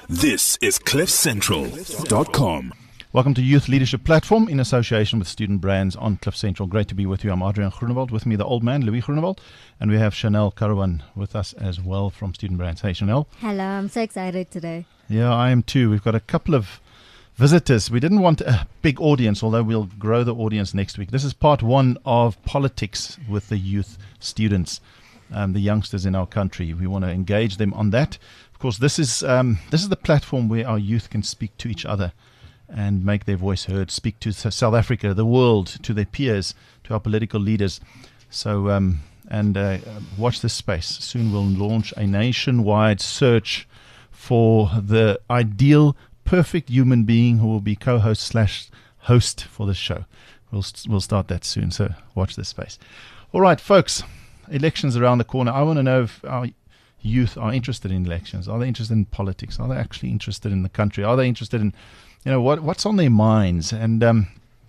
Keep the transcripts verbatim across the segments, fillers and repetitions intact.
This is cliff central dot com. Welcome to Youth Leadership Platform in association with Student Brands on Cliff Central. Great to be with you. I'm Adrian Groenewald. With me, the old man, Louis Groenewald. And we have Chanel Carawan with us as well from Student Brands. Hey, Chanel. Hello, I'm so excited today. Yeah, I am too. We've got a couple of visitors. We didn't want a big audience, although we'll grow the audience next week. This is part one of politics with the youth students, um, the youngsters in our country. We want to engage them on that. Of course, this is um, this is the platform where our youth can speak to each other and make their voice heard, speak to South Africa, the world, to their peers, to our political leaders. So, um, and uh, watch this space. Soon we'll launch a nationwide search for the ideal, perfect human being who will be co-host slash host for the show. We'll we'll start that soon. So watch this space. All right, folks. Elections around the corner. I want to know if our youth are interested in elections. Are they interested in politics? Are they actually interested in the country? Are they interested in, you know, what what's on their minds? And um,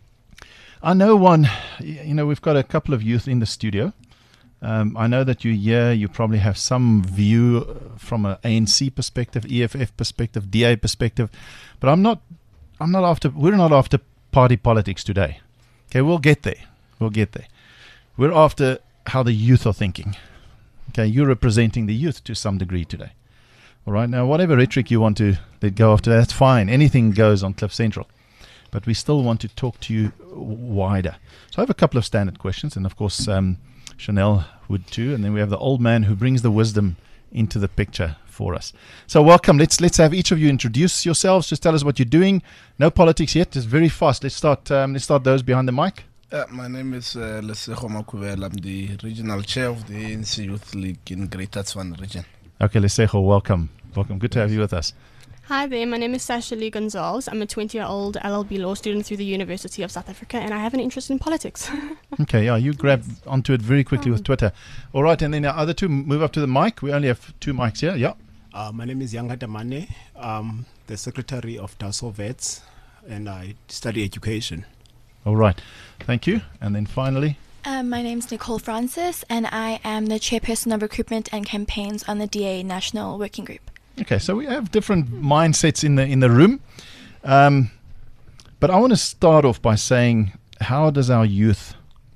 I know one, you know, we've got a couple of youth in the studio. Um, I know that you're here. You probably have some view from an A N C perspective, E F F perspective, D A perspective. But I'm not. I'm not after. We're not after party politics today. Okay, we'll get there. We'll get there. We're after how the youth are thinking. Okay, you're representing the youth to some degree today. All right, now whatever rhetoric you want to let go after, that's fine. Anything goes on Cliff Central. But we still want to talk to you wider. So I have a couple of standard questions, and of course um, Chanel would too. And then we have the old man who brings the wisdom into the picture for us. So welcome. Let's let's have each of you introduce yourselves. Just tell us what you're doing. No politics yet. Just very fast. Let's start. Um, let's start those behind the mic. Uh, my name is uh, Lesego Makubela. I'm the regional chair of the A N C Youth League in Greater Tshwane region. Okay, Lesego, welcome. Welcome. Good to have you with us. Hi there, my name is Sasha Lee Gonzalez. I'm a twenty-year-old L L B law student through the University of South Africa, and I have an interest in politics. Okay, yeah, you grab onto it very quickly um, with Twitter. All right, and then the other two move up to the mic. We only have two mics here. Yeah. Uh, my name is Yanga Mane. I'm the secretary of Taso Vets, and I study education. All right, thank you. And then finally, Um, my name is Nicole Francis, and I am the chairperson of recruitment and campaigns on the D A National Working Group. okay, so we have different mindsets in the in the room, um, but I want to start off by saying, how does our youth,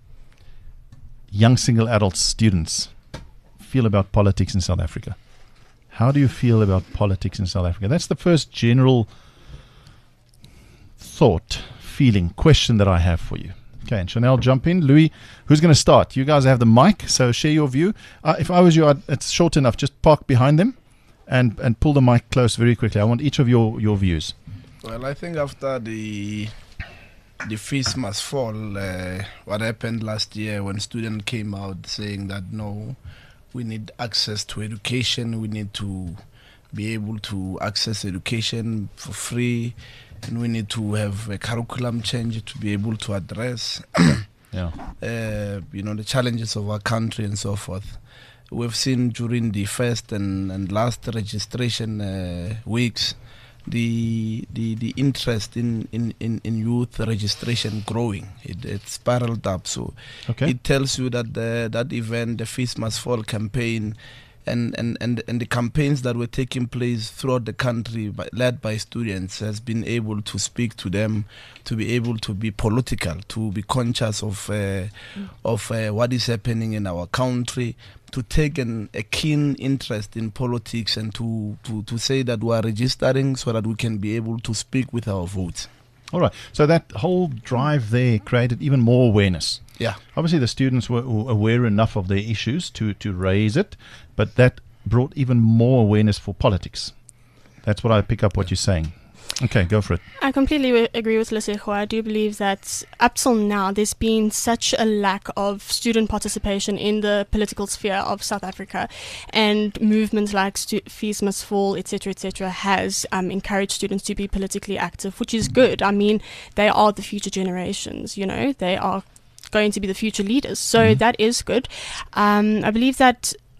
young single adult students, feel about politics in South Africa? How do you feel about politics in South Africa? That's the first general thought, feeling, question that I have for you. Okay, and Chanel, jump in. Louis, who's going to start? You guys have the mic, so share your view. Uh, if I was you, I'd, it's short enough. Just park behind them and, and pull the mic close very quickly. I want each of your, your views. Well, I think after the the fees must fall, uh, what happened last year when students came out saying that no, we need access to education, we need to be able to access education for free, and we need to have a curriculum change to be able to address Yeah. uh, you know, the challenges of our country and so forth. We've seen during the first and, and last registration uh, weeks the the the interest in, in, in, in youth registration growing. It, it spiraled up. So Okay. it tells you that the, that event, the Fees Must Fall campaign, and, and, and, and the campaigns that were taking place throughout the country by, led by students has been able to speak to them, to be able to be political, to be conscious of uh, mm. of uh, what is happening in our country, to take an, a keen interest in politics, and to, to, to say that we are registering so that we can be able to speak with our votes. All right. So that whole drive there created even more awareness. Yeah. Obviously, the students were were aware enough of their issues to, to raise it, but that brought even more awareness for politics. That's what I pick up what you're saying. Okay, go for it. I completely w- agree with Lesego. I do believe that up till now there's been such a lack of student participation in the political sphere of South Africa, and movements like stu- Fees Must Fall, et cetera, et cetera, has um, encouraged students to be politically active, which is good. I mean, they are the future generations, you know, they are going to be the future leaders. So mm-hmm. that is good. Um, I believe that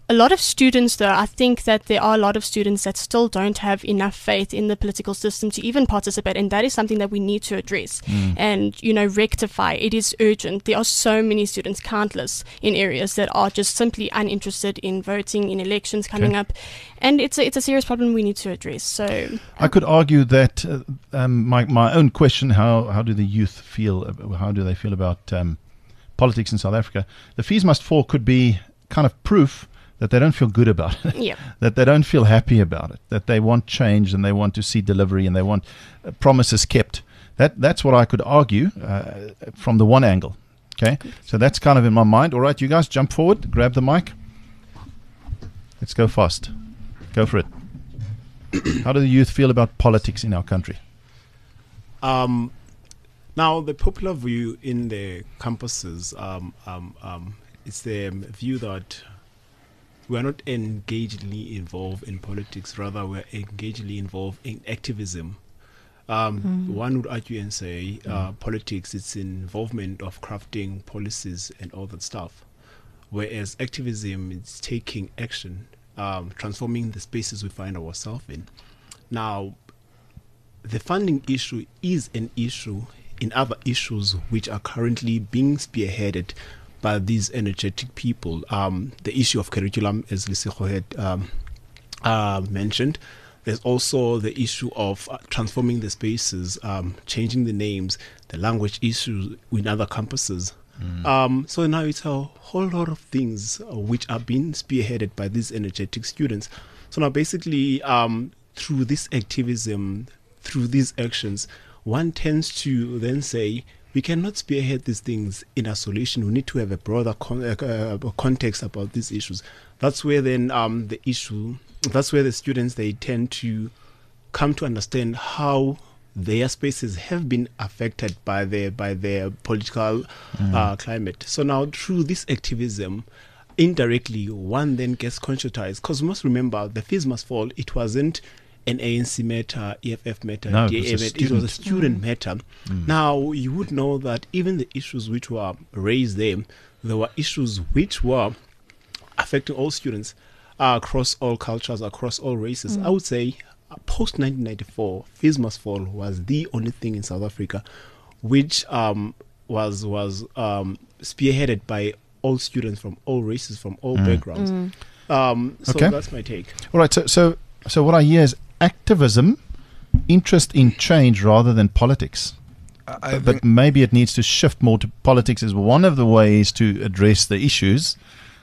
a lot of students, though, I think that there are a lot of students that still don't have enough faith in the political system to even participate, and that is something that we need to address Mm. and, you know, rectify. It is urgent. There are so many students, countless, in areas that are just simply uninterested in voting in elections coming Okay. up, and it's a, it's a serious problem we need to address. So I could argue that uh, um, my my own question: how how do the youth feel? ab- How do they feel about um, politics in South Africa? The fees must fall could be kind of proof that they don't feel good about it, yeah, that they don't feel happy about it, that they want change and they want to see delivery and they want uh, promises kept. That that's what I could argue uh, from the one angle. Okay, so that's kind of in my mind. All right, you guys jump forward, grab the mic. Let's go fast. Go for it. How do the youth feel about politics in our country? Um, now, the popular view in the campuses, um, um, um, it's the view that we are not engagedly involved in politics, rather we're engagedly involved in activism. Um, One would argue and say uh, politics, it's involvement of crafting policies and all that stuff, whereas activism is taking action, um, transforming the spaces we find ourselves in. Now, the funding issue is an issue in other issues which are currently being spearheaded by these energetic people. Um, the issue of curriculum, as Lesego had um, uh, mentioned. There's also the issue of uh, transforming the spaces, um, changing the names, the language issues in other campuses. Um, so now it's a whole lot of things uh, which are being spearheaded by these energetic students. So now basically um, through this activism, through these actions, one tends to then say, we cannot spearhead these things in isolation. We need to have a broader con- uh, uh, context about these issues. That's where then um, the issue, that's where the students, they tend to come to understand how their spaces have been affected by their by their political uh, climate. So now through this activism, indirectly, one then gets conscientized. Because we must remember, the fees must fall. It wasn't an A N C matter, E F F matter, No, it D A was a matter. It was a student. student matter. Now, you would know that even the issues which were raised there, there were issues which were affecting all students uh, across all cultures, across all races. I would say uh, post nineteen ninety-four, Fees Must Fall was the only thing in South Africa which um, was was um, spearheaded by all students from all races, from all backgrounds. Um, so Okay. that's my take. All right, so so so what I hear is activism, interest in change rather than politics. I, I But, but think maybe it needs to shift more to politics as one of the ways to address the issues.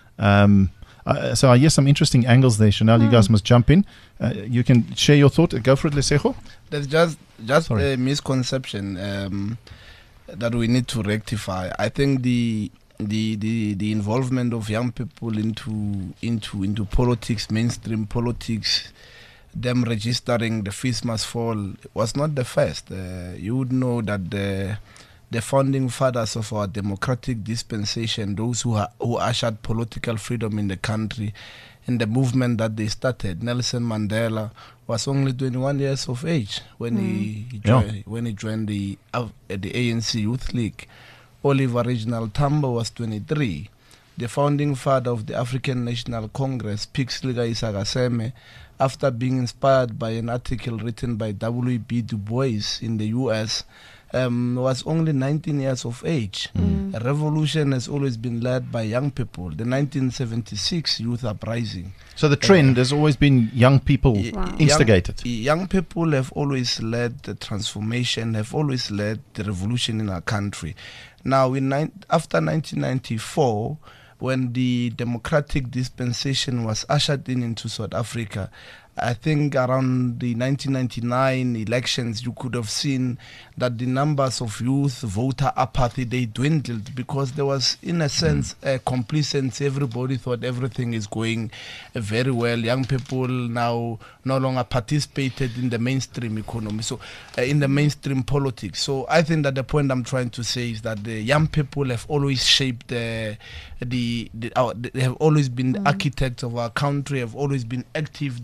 Um, uh, so I hear some interesting angles there. Chanel, you guys must jump in. Uh, you can share your thought. Go for it, Lesego. there's just just Sorry. a misconception um, that we need to rectify. I think the the, the the involvement of young people into into into politics, mainstream politics, them registering the fees must fall was not the first. Uh, you would know that the the founding fathers of our democratic dispensation, those who ha- who ushered political freedom in the country, in the movement that they started, Nelson Mandela was only twenty-one years of age when he, he Yeah. joined, when he joined the uh, the A N C Youth League. Oliver Reginald Tambo was twenty-three. The founding father of the African National Congress, Pixley Isagaseme, after being inspired by an article written by W B Du Bois in the U S, um, was only nineteen years of age. A revolution has always been led by young people. The nineteen seventy-six Youth Uprising. So the trend has always been young people Y- Wow. instigated. Young, young people have always led the transformation, have always led the revolution in our country. Now, in nine, after nineteen ninety-four, when the democratic dispensation was ushered in into South Africa, I think around the nineteen ninety-nine elections, you could have seen that the numbers of youth voter apathy, they dwindled because there was, in a sense, a complacency. Everybody thought everything is going uh, very well. Young people now no longer participated in the mainstream economy, so uh, in the mainstream politics. So I think that the point I'm trying to say is that the young people have always shaped the, the, the our, they have always been the architects of our country, have always been active, they've always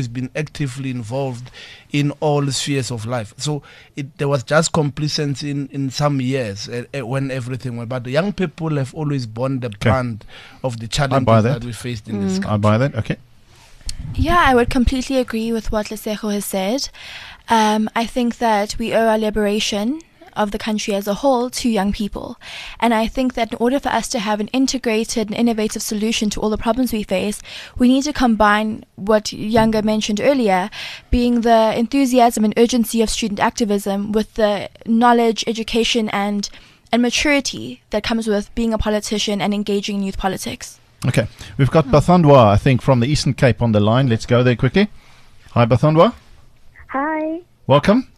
always been actively involved in all spheres of life. So it, there was just complacency in, in some years uh, uh, when everything went. But the young people have always borne the Okay. brunt of the challenges that. that we faced in this country. I buy that. Okay. Yeah, I would completely agree with what Lesego has said. Um, I think that we owe our liberation of the country as a whole to young people. And I think that in order for us to have an integrated and innovative solution to all the problems we face, we need to combine what Younger mentioned earlier, being the enthusiasm and urgency of student activism with the knowledge, education, and, and maturity that comes with being a politician and engaging in youth politics. Okay. We've got Bathandwa, I think, from the Eastern Cape on the line. Let's go there quickly. Hi, Bathandwa. Hi. Welcome.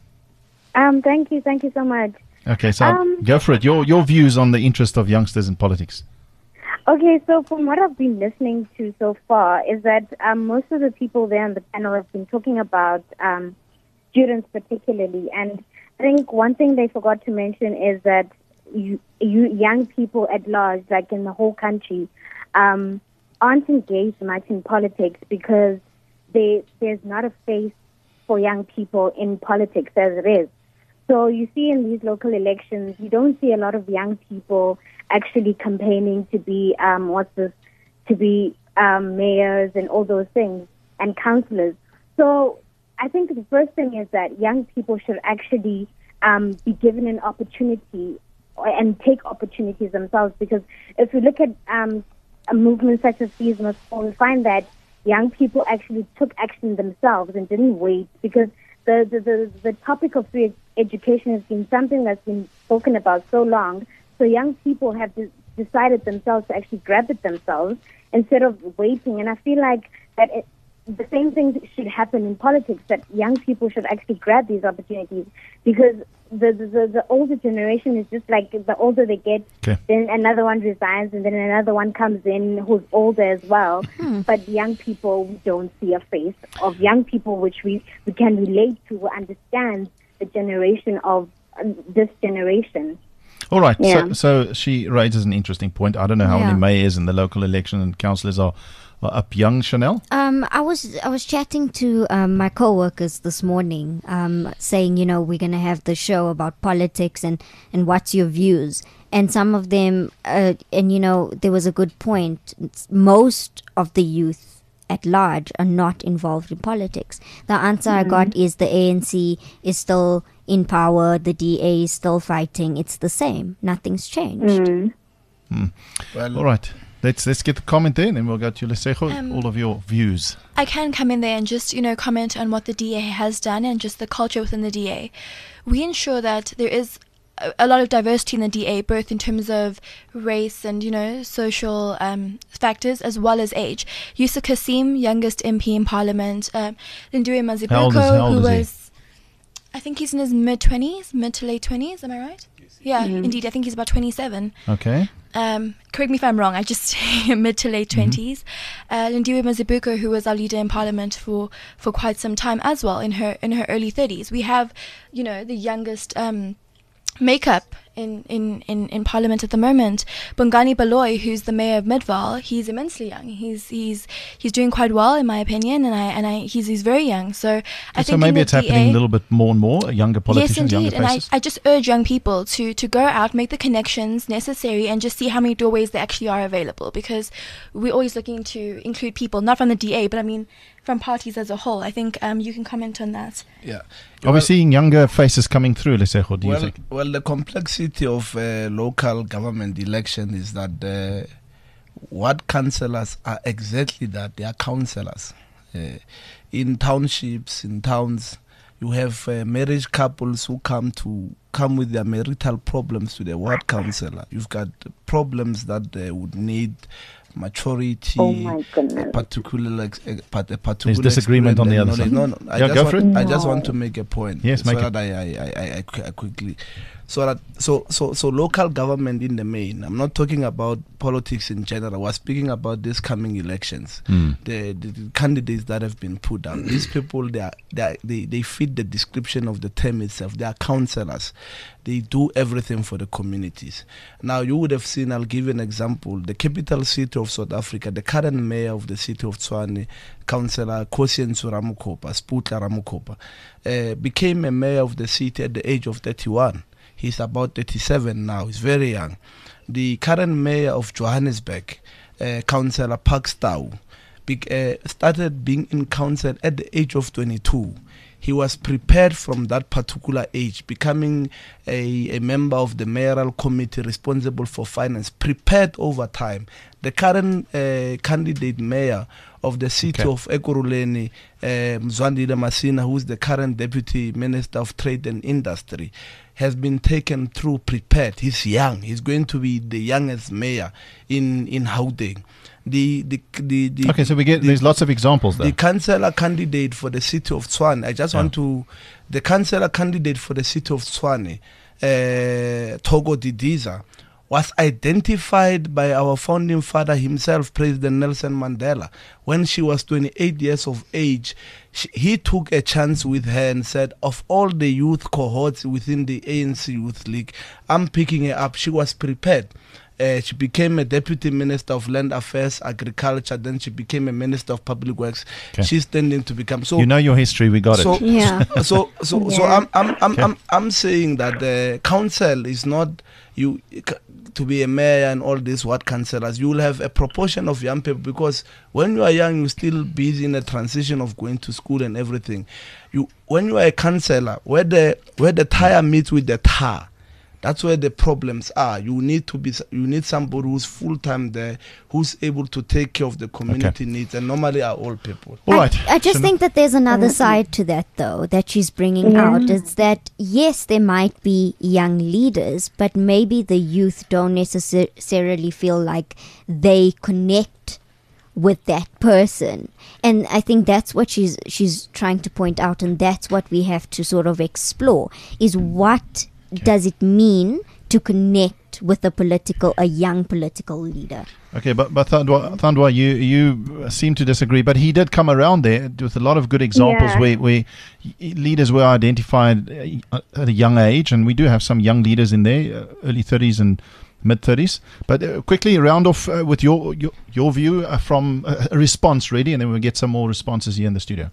Um, thank you. Thank you so much. Okay, so Um, go for it. Your your views on the interest of youngsters in politics. Okay, so from what I've been listening to so far is that um, most of the people there on the panel have been talking about um, students particularly. And I think one thing they forgot to mention is that you, you young people at large, like in the whole country, um, aren't engaged much in politics because they, there's not a face for young people in politics as it is. So you see in these local elections, you don't see a lot of young people actually campaigning to be um, what's this, to be um, mayors and all those things and councillors. So I think the first thing is that young people should actually um, be given an opportunity and take opportunities themselves. Because if we look at um, a movement such as Fees Must Fall, we find that young people actually took action themselves and didn't wait, because the, the, the, the topic of free education has been something that's been spoken about so long. So young people have de- decided themselves to actually grab it themselves instead of waiting. And I feel like that it, the same thing should happen in politics, that young people should actually grab these opportunities, because the the, the, the older generation is just like the older they get, Okay. then another one resigns and then another one comes in who's older as well. But young people, we don't see a face of young people which we, we can relate to, who understand the generation of uh, this generation. All right. Yeah. So, so she raises an interesting point. I don't know how Yeah. many mayors in the local election and councillors are, are up young, Chanel. Um, I was I was chatting to um, my co-workers this morning, um, saying, you know, we're going to have the show about politics and, and what's your views. And some of them, uh, and you know, there was a good point. It's most of the youth at large are not involved in politics. The answer I got is the A N C is still in power, the D A is still fighting. It's the same. Nothing's changed. Well, All right. Let's let's get the comment there, and then we'll go to Lesego. Um, all of your views. I can come in there and just, you know, comment on what the D A has done and just the culture within the D A. We ensure that there is a, a lot of diversity in the D A, both in terms of race and, you know, social um, factors, as well as age. Yusuf Kasim, youngest M P in Parliament. Um, Lindiwe How old is- how Mazibuko, old who is he? was, I think he's in his mid-twenties, mid to late twenties, am I right? Yeah, indeed. I think he's about twenty-seven. Okay. Um, correct me if I'm wrong, I just say mid to late twenties. Uh, Lindiwe Mazibuko, who was our leader in Parliament for, for quite some time as well, in her in her early thirties. We have, you know, the youngest um, makeup in, in, in, in Parliament at the moment. Bongani Baloyi, who's the mayor of Midvaal, he's immensely young. He's he's he's doing quite well, in my opinion, and I and I he's he's very young. So I so think in maybe the it's happening D A a little bit more and more. Younger politicians, yes, indeed. younger And I, faces. I just urge young people to, to go out, make the connections necessary, and just see how many doorways there actually are available. Because we're always looking to include people, not from the D A, but I mean from parties as a whole. I think um, you can comment on that. yeah. Are we seeing younger faces coming through, Lesego? Do you well, think? well, the complexity of uh, local government election is that uh, what councillors are exactly that. They are councillors. Uh, in townships, in towns, you have uh, marriage couples who come to come with their marital problems to the ward councillor. You've got problems that they would need maturity, Oh my goodness. a particular, ex- a, part- a particular disagreement on the experience other and side. knowledge. No, no, I Yeah, just go want, for it. I just No. want to make a point. Yes, so make that it. I, I, I, I, I quickly. So that so so so local government in the main. I'm not talking about politics in general. We're speaking about these coming elections. Mm. The, the, the candidates that have been put down. These people, they are, they, are, they they fit the description of the term itself. They are councillors. They do everything for the communities. Now you would have seen. I'll give you an example. The capital city of South Africa. The current mayor of the city of Tshwane, Councillor Kosientso Ramukopa, Sputla Ramukopa, uh, became a mayor of the city at the age of thirty-one. He's about thirty-seven now. He's very young. The current mayor of Johannesburg, uh, Councillor Pakstau, be, uh, started being in council at the age of twenty-two. He was prepared from that particular age, becoming a, a member of the mayoral committee responsible for finance, prepared over time. The current uh, candidate mayor of the city okay. of Ekurhuleni, uh, Mzwandile Masina, who is the current deputy minister of trade and industry, has been taken through prepared. He's young. He's going to be the youngest mayor in, in Gauteng. The, the, the, the, okay, so we get the, there's lots of examples there. The councillor candidate for the city of Tshwane, I just yeah. want to, the councillor candidate for the city of Tshwane, uh, Togo Didiza, was identified by our founding father himself, President Nelson Mandela. When she was twenty-eight years of age, she, he took a chance with her and said, of all the youth cohorts within the A N C Youth League, I'm picking her up. She was prepared. Uh, she became a deputy minister of land affairs, agriculture. Then she became a minister of public works. Okay. She's tending to become so. You know your history. We got so, it. Yeah. So so so, yeah. so I'm I'm I'm, okay. I'm I'm saying that the council is not you to be a mayor and all this. What councillors? You will have a proportion of young people, because when you are young, you're still busy in the transition of going to school and everything. You when you are a councillor, where the where the tire meets with the tar. That's where the problems are. You need to be. You need somebody who's full time there, who's able to take care of the community okay. needs, and normally are old people. All right. I, I just so think that there's another side to that, though, that she's bringing yeah. out. Is that yes, there might be young leaders, but maybe the youth don't necessarily feel like they connect with that person, and I think that's what she's she's trying to point out, and that's what we have to sort of explore: is what. Okay. Does it mean to connect with a political, a young political leader? Okay, but but Thandwa, Thandwa, you you seem to disagree. But he did come around there with a lot of good examples yeah. where where leaders were identified at a young age, and we do have some young leaders in there, early thirties and mid thirties. But uh, quickly round off uh, with your your, your view uh, from uh, a response, ready, and then we'll get some more responses here in the studio.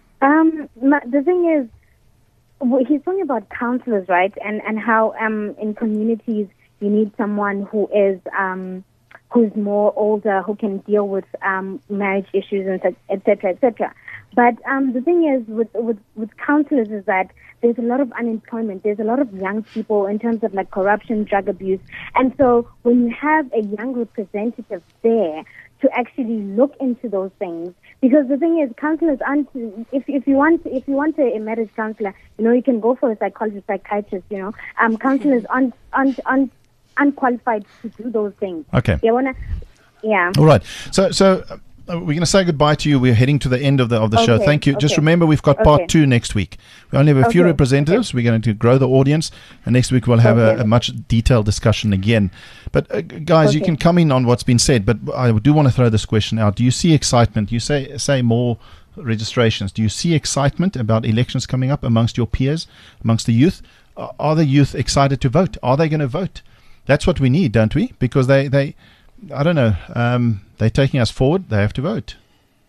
Um, the thing is. Well, he's talking about counsellors, right? And and how um in communities you need someone who is um who's more older, who can deal with um marriage issues and et cetera, et cetera. But um the thing is with with with counsellors is that there's a lot of unemployment. There's a lot of young people in terms of like corruption, drug abuse, and so when you have a young representative there to actually look into those things. Because the thing is, counselors aren't. If if you want if you want a, a marriage counselor, you know, you can go for a psychologist, psychiatrist. You know, um, counselors aren't aren't aren't unqualified to do those things. Okay. You wanna, yeah. All right. So so. Uh, we're going to say goodbye to you. We're heading to the end of the of the okay, show. Thank you. Okay. Just remember, we've got part okay. two next week. We only have a okay. few representatives. Okay. We're going to grow the audience, and next week we'll have okay. a, a much detailed discussion again. But uh, guys, okay. you can come in on what's been said. But I do want to throw this question out. Do you see excitement? You say say more registrations. Do you see excitement about elections coming up amongst your peers, amongst the youth? Are the youth excited to vote? Are they going to vote? That's what we need, don't we? Because they they, I don't know, um, they're taking us forward. They have to vote.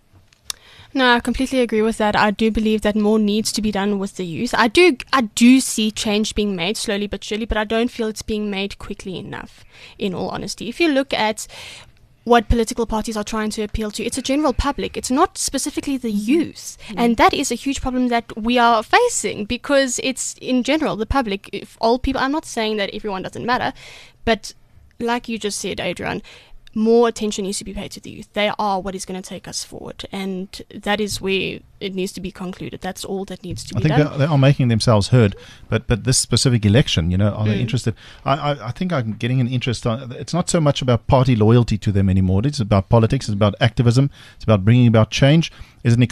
No, I completely agree with that. I do believe that more needs to be done with the youth. I do I do see change being made slowly but surely, but I don't feel it's being made quickly enough, in all honesty. If you look at what political parties are trying to appeal to, it's a general public. It's not specifically the youth. Mm-hmm. And that is a huge problem that we are facing, because it's, in general, the public. If old people, I'm not saying that everyone doesn't matter, but like you just said, Adrian, more attention needs to be paid to the youth. They are what is going to take us forward, and that is where it needs to be concluded. That's all that needs to be I think done. They, they are making themselves heard, but but this specific election, you know, are mm. they interested? I, I I think I'm getting an interest. On, it's not so much about party loyalty to them anymore. It's about politics. It's about activism. It's about bringing about change. Is it, Nicole?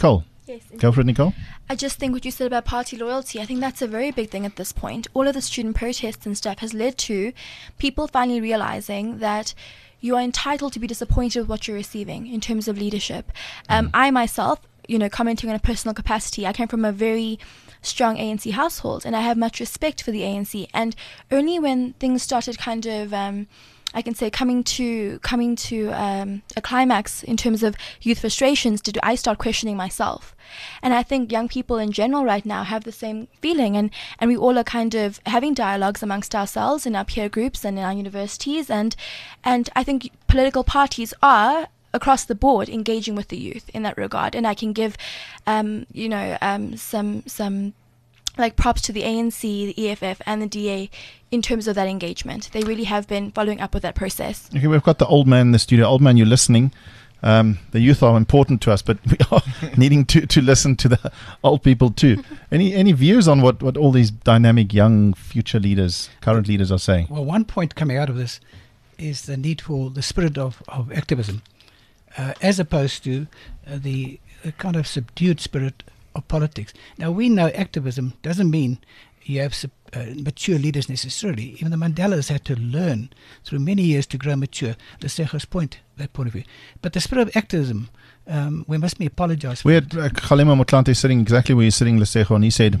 Yes. Go for it, Nicole. I just think what you said about party loyalty, I think that's a very big thing at this point. All of the student protests and stuff has led to people finally realizing that you are entitled to be disappointed with what you're receiving in terms of leadership. Um, I myself, you know, commenting on a personal capacity, I came from a very strong A N C household, and I have much respect for the A N C. And only when things started kind of, um, I can say, coming to coming to um, a climax in terms of youth frustrations, did I start questioning myself. And I think young people in general right now have the same feeling, and, and we all are kind of having dialogues amongst ourselves in our peer groups and in our universities, and and I think political parties are across the board engaging with the youth in that regard. And I can give, um, you know, um, some some like props to the A N C, the E F F, and the D A in terms of that engagement. They really have been following up with that process. Okay, we've got the old man in the studio. Old man, you're listening. Um, the youth are important to us, but we are needing to, to listen to the old people too. Any any views on what, what all these dynamic young future leaders, current leaders are saying? Well, one point coming out of this is the need for the spirit of, of activism, uh, as opposed to uh, the uh, kind of subdued spirit of politics. Now, we know activism doesn't mean you have sub, uh, mature leaders necessarily. Even the Mandelas had to learn through many years to grow mature. Lesego's point, that point of view. But the spirit of activism, um, we must be apologized for. We had uh, Kgalema Motlanthe sitting exactly where you're sitting, Lesego, and he said,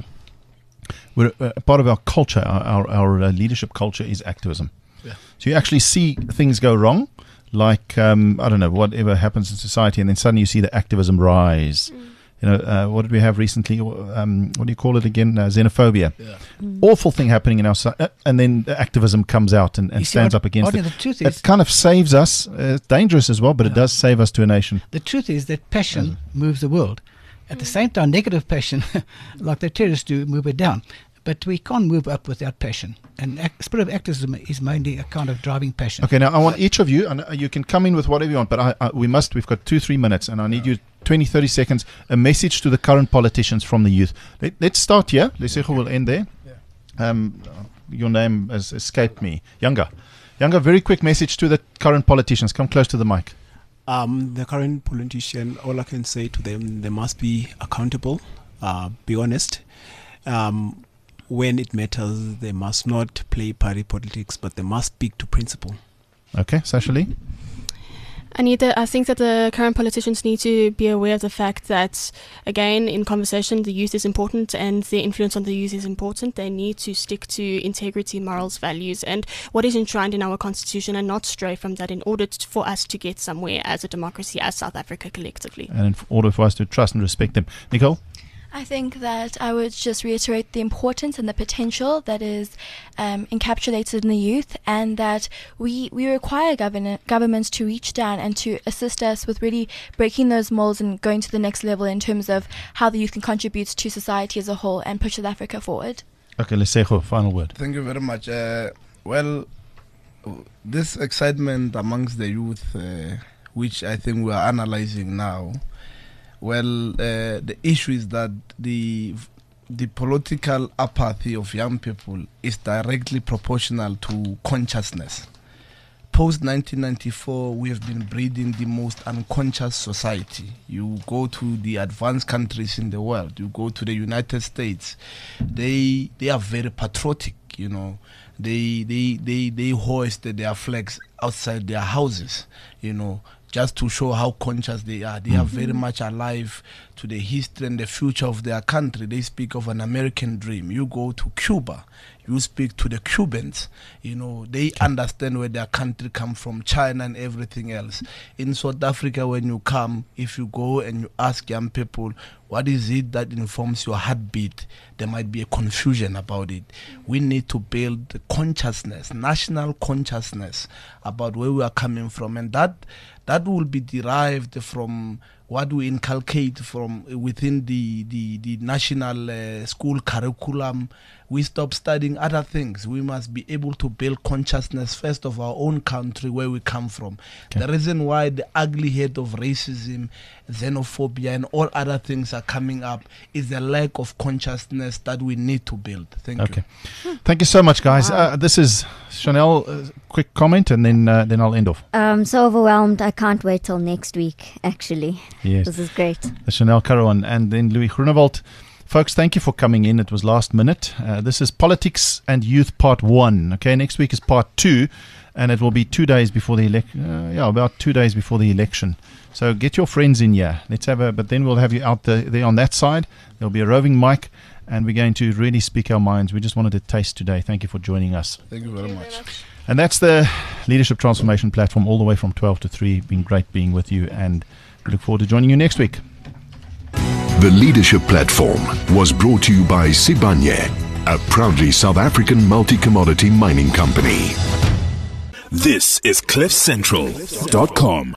we're, uh, part of our culture, our, our, our uh, leadership culture is activism. Yeah. So you actually see things go wrong, like, um, I don't know, whatever happens in society, and then suddenly you see the activism rise. Mm. You know, uh, what did we have recently? Um, what do you call it again? Uh, xenophobia. Yeah. Mm. Awful thing happening in our society. Uh, and then the activism comes out and, and stands what, up against it. The truth it is, kind of saves us. Uh, it's dangerous as well, but yeah. it does save us to a nation. The truth is that passion mm. moves the world. At mm. the same time, negative passion, like the terrorists do, move it down. But we can't move up without passion. And act, spirit of activism is mainly a kind of driving passion. Okay, now I want each of you, and you can come in with whatever you want, but I, I, we must, we've got two, three minutes, and I need you twenty, thirty seconds, a message to the current politicians from the youth. Let, let's start here. Lesego will end there. Yeah. Um, your name has escaped me. Younger. Younger, very quick message to the current politicians. Come close to the mic. Um, the current politician, all I can say to them, they must be accountable, uh, be honest. Um, when it matters, they must not play party politics, but they must speak to principle. Okay, Sashali? Anita, I think that the current politicians need to be aware of the fact that, again, in conversation, the youth is important and the influence on the youth is important. They need to stick to integrity, morals, values, and what is enshrined in our constitution, and not stray from that in order to, for us to get somewhere as a democracy, as South Africa collectively. And in order for us to trust and respect them. Nicole? I think that I would just reiterate the importance and the potential that is um, encapsulated in the youth, and that we, we require govern- governments to reach down and to assist us with really breaking those molds and going to the next level in terms of how the youth can contribute to society as a whole and push South Africa forward. Okay, Lesego, final word. Thank you very much. Uh, well, this excitement amongst the youth, uh, which I think we are analyzing now, well, uh, the issue is that the the political apathy of young people is directly proportional to consciousness. Post nineteen ninety-four, we have been breeding the most unconscious society. You go to the advanced countries in the world, you go to the United States, they they are very patriotic, you know. They they they they hoist their flags outside their houses, you know, just to show how conscious they are. They mm-hmm. are very much alive to the history and the future of their country. They speak of an American dream. You go to Cuba, you speak to the Cubans, you know, they understand where their country come from, China and everything else. In South Africa, when you come, if you go and you ask young people, what is it that informs your heartbeat? There might be a confusion about it. We need to build the consciousness, national consciousness about where we are coming from, and that that will be derived from what we inculcate from within the the, the national uh, school curriculum, we stop studying other things. We must be able to build consciousness first of our own country, where we come from. Okay. The reason why the ugly head of racism, xenophobia, and all other things are coming up is the lack of consciousness that we need to build. Thank okay. you. Okay. Thank you so much, guys. Wow. Uh, this is Chanel. Uh, quick comment, and then uh, then I'll end off. Um, so overwhelmed. I can't wait till next week. Actually, yes, this is great. The Chanel Carouan and then Louis Groenewald. Folks, thank you for coming in. It was last minute. Uh, this is Politics and Youth Part One. Okay, next week is Part Two, and it will be two days before the election. Uh, yeah, about two days before the election. So get your friends in here. Let's have a. But then we'll have you out there, there on that side. There'll be a roving mic, and we're going to really speak our minds. We just wanted to taste today. Thank you for joining us. Thank you very much. And that's the Leadership Transformation Platform, all the way from twelve to three. Been great being with you, and we look forward to joining you next week. The Leadership Platform was brought to you by Sibanye, a proudly South African multi-commodity mining company. This is cliff central dot com.